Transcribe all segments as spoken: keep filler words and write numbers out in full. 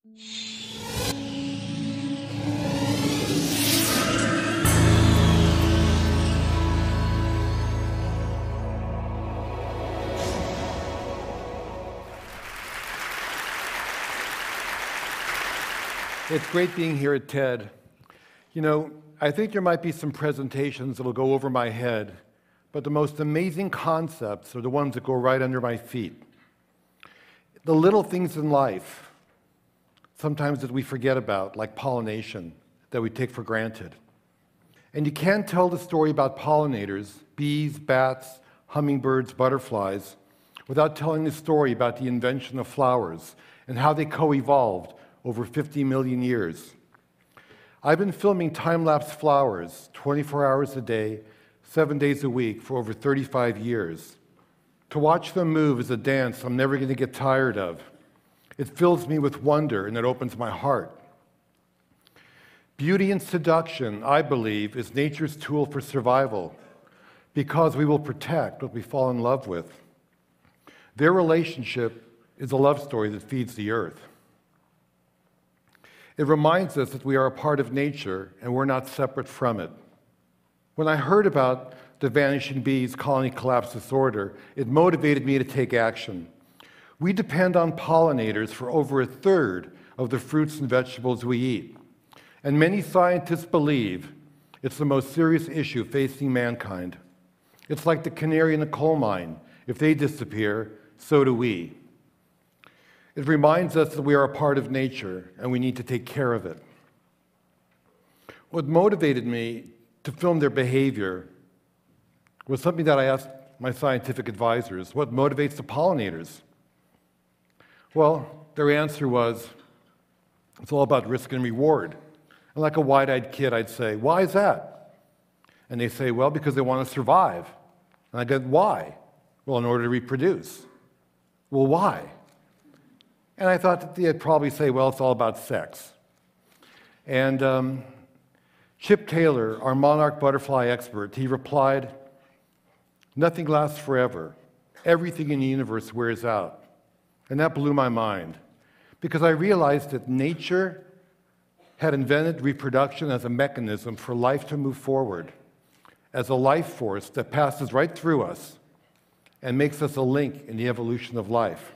It's great being here at TED. You know, I think there might be some presentations that'll go over my head, but the most amazing concepts are the ones that go right under my feet. The little things in life, sometimes that we forget about, like pollination, that we take for granted. And you can't tell the story about pollinators, bees, bats, hummingbirds, butterflies, without telling the story about the invention of flowers and how they co-evolved over fifty million years. I've been filming time-lapse flowers twenty-four hours a day, seven days a week for over thirty-five years. To watch them move is a dance I'm never going to get tired of. It fills me with wonder and it opens my heart. Beauty and seduction, I believe, is nature's tool for survival because we will protect what we fall in love with. Their relationship is a love story that feeds the earth. It reminds us that we are a part of nature and we're not separate from it. When I heard about the vanishing bees colony collapse disorder, it motivated me to take action. We depend on pollinators for over a third of the fruits and vegetables we eat. And many scientists believe it's the most serious issue facing mankind. It's like the canary in the coal mine. If they disappear, so do we. It reminds us that we are a part of nature and we need to take care of it. What motivated me to film their behavior was something that I asked my scientific advisors. What motivates the pollinators? Well, their answer was, it's all about risk and reward. And like a wide-eyed kid, I'd say, why is that? And they say, well, because they want to survive. And I go, why? Well, in order to reproduce. Well, why? And I thought that they'd probably say, well, it's all about sex. And um, Chip Taylor, our monarch butterfly expert, he replied, nothing lasts forever. Everything in the universe wears out. And that blew my mind, because I realized that nature had invented reproduction as a mechanism for life to move forward, as a life force that passes right through us and makes us a link in the evolution of life.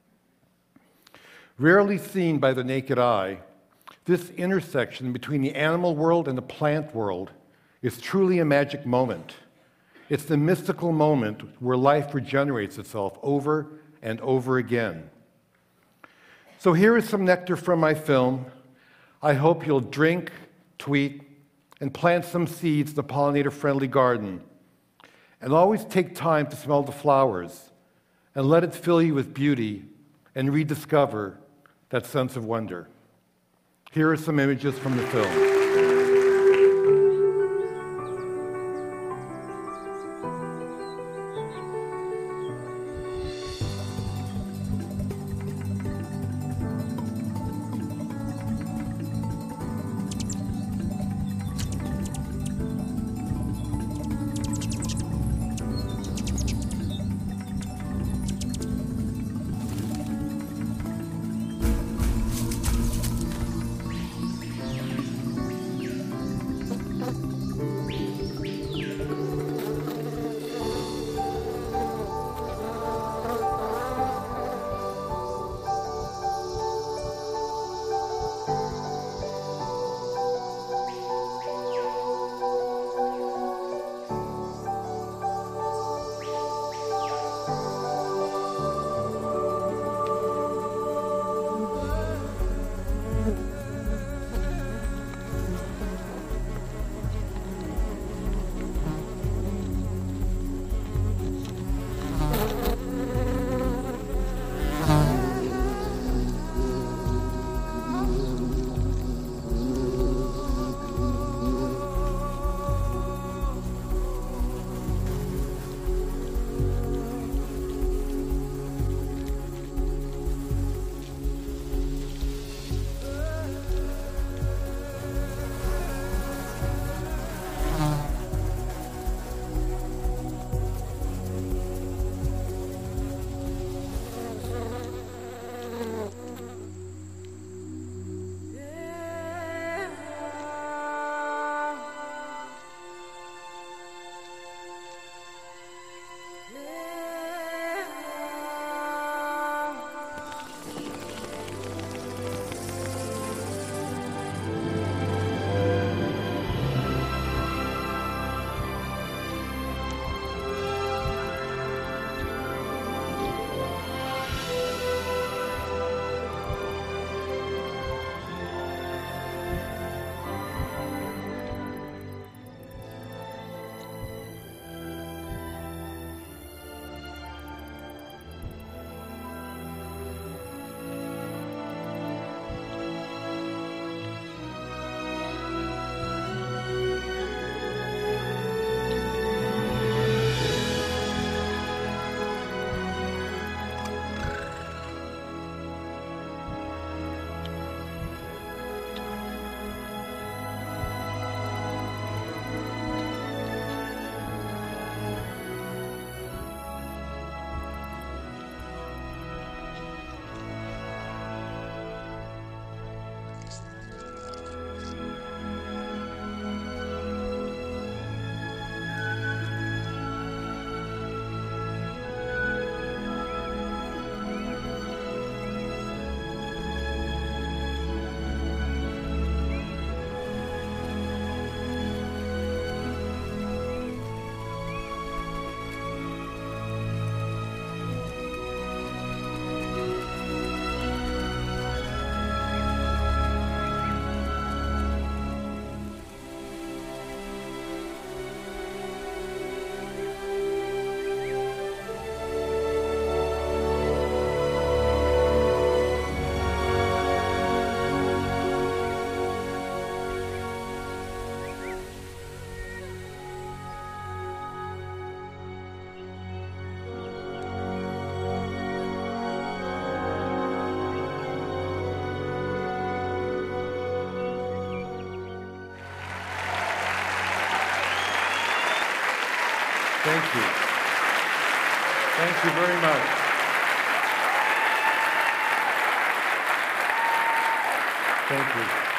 Rarely seen by the naked eye, this intersection between the animal world and the plant world is truly a magic moment. It's the mystical moment where life regenerates itself over and over again. So here is some nectar from my film. I hope you'll drink, tweet, and plant some seeds in the pollinator-friendly garden. And always take time to smell the flowers and let it fill you with beauty and rediscover that sense of wonder. Here are some images from the film. Thank you. Thank you very much. Thank you.